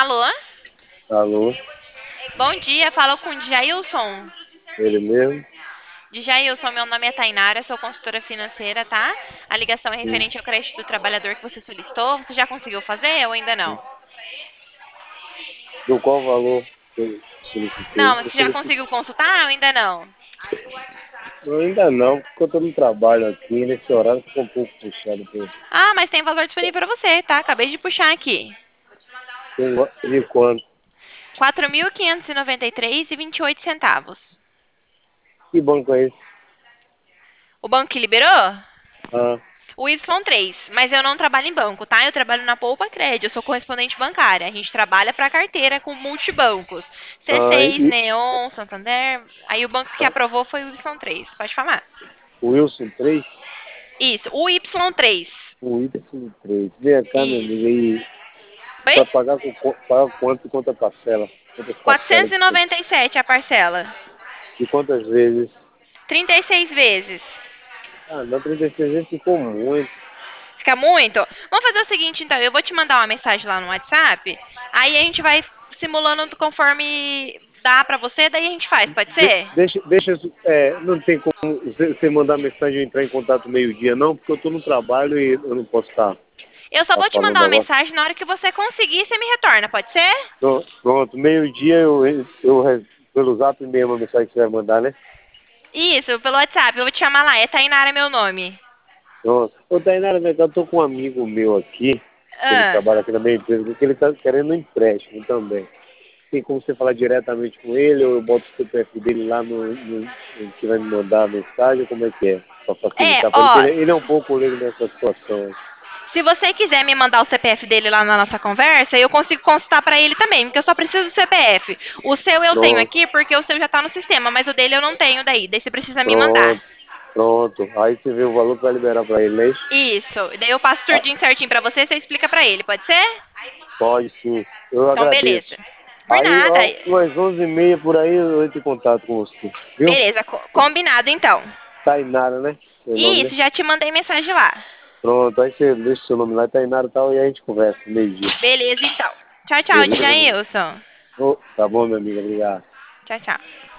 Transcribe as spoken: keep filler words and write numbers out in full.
Alô? Alô, Bom dia, fala com o Djailson. ele mesmo? Djailson, meu nome é Tainara, sou consultora financeira, tá? A ligação é Sim, referente ao crédito do trabalhador que você solicitou. Você já conseguiu fazer ou ainda não? sim. Do qual valor que eu solicitei? Não, mas Eu você já solicitei. conseguiu consultar ou ainda não? Eu ainda não, porque eu estou no trabalho aqui, nesse horário fica um pouco puxado. Tem, Ah, mas tem valor disponível para você, tá? Acabei de puxar aqui. tem de quanto? quatro mil quinhentos e noventa e três e vinte e oito centavos. Que banco é esse? O banco que liberou? Ah, O Y três, mas eu não trabalho em banco, tá? Eu trabalho na Poupa Crédito, eu sou correspondente bancária. A gente trabalha para carteira com multibancos. ah, C seis, e, Neon, Santander. Aí o banco que ah, aprovou foi o Y três. Pode falar. o Wilson três? Isso, o Y três. O Wilson três. Vem cá, meu Isso. amigo, aí Oi? para pagar com qu- pagar quanto e quanta parcela? Quantas parcelas quatrocentos e que tem? noventa e sete a parcela. E quantas vezes? trinta e seis vezes. Ah, não, trinta e seis vezes ficou muito. Fica muito? Vamos fazer o seguinte, então. Eu vou te mandar uma mensagem lá no WhatsApp. Aí a gente vai simulando conforme dá pra você, daí a gente faz, pode De- ser? deixa, deixa, é, não tem como você você mandar mensagem e entrar em contato meio-dia, não, porque eu estou no trabalho e eu não posso estar Eu só tá vou te mandar falando uma agora. mensagem na hora que você conseguir, você me retorna, pode ser? Pronto, pronto, meio-dia eu, eu, re- pelo zap mesmo a mensagem que você vai mandar, né? Isso, pelo WhatsApp. Eu vou te chamar lá. É Tainara meu nome. Pronto. Ô, Tainara, vem cá, eu tô com um amigo meu aqui, que ele Ah. trabalha aqui na minha empresa, que ele tá querendo um empréstimo também. Tem como você falar diretamente com ele, ou eu boto o C P F dele lá no, no, no que vai me mandar a mensagem, como é que é? Pra É, facilitar para ele, porque ó. ele, ele é um pouco leigo nessa situação. Se você quiser me mandar o C P F dele lá na nossa conversa, eu consigo consultar pra ele também, porque eu só preciso do C P F. O seu eu tenho Pronto. aqui porque o seu já tá no sistema, mas o dele eu não tenho daí. Daí você precisa me mandar. Pronto, pronto. Aí você vê o valor que vai liberar para ele, né? Isso. Daí eu passo Ah, tudinho certinho pra você, você explica pra ele, pode ser? pode sim, eu Então, agradeço. beleza. Por Aí, nada. ó, umas onze e meia por aí eu entro em contato com você, viu? Beleza, co- combinado então. Tainara, né? Seu nome, né? Isso, já te mandei mensagem lá. Pronto, aí você deixa o seu nome lá, Tainara e tal, e aí a gente conversa, meio-dia. Beleza, então. Tchau, tchau, Beleza? Djailson. Ô, tá bom, meu amigo, obrigado. Tchau, tchau.